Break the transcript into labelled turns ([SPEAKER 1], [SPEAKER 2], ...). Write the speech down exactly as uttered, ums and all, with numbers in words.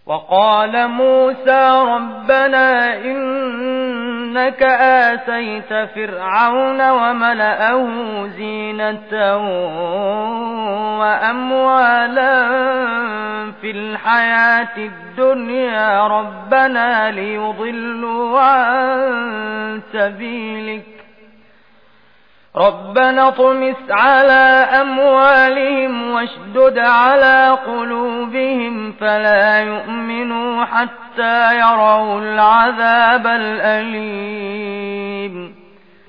[SPEAKER 1] وقال موسى ربنا إنك آتيت فرعون وملأه زينة وأموالا في الحياة الدنيا ربنا ليضلوا عن سبيلك ربنا اطمس على أموالهم واشدد على قلوبهم فلا يؤمنوا حتى يروا العذاب الأليم